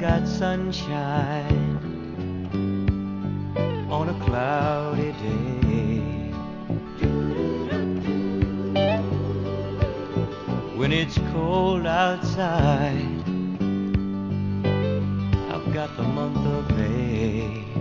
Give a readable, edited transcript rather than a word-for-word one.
got sunshine on a cloudy day. When it's cold outside, I've got the month of May.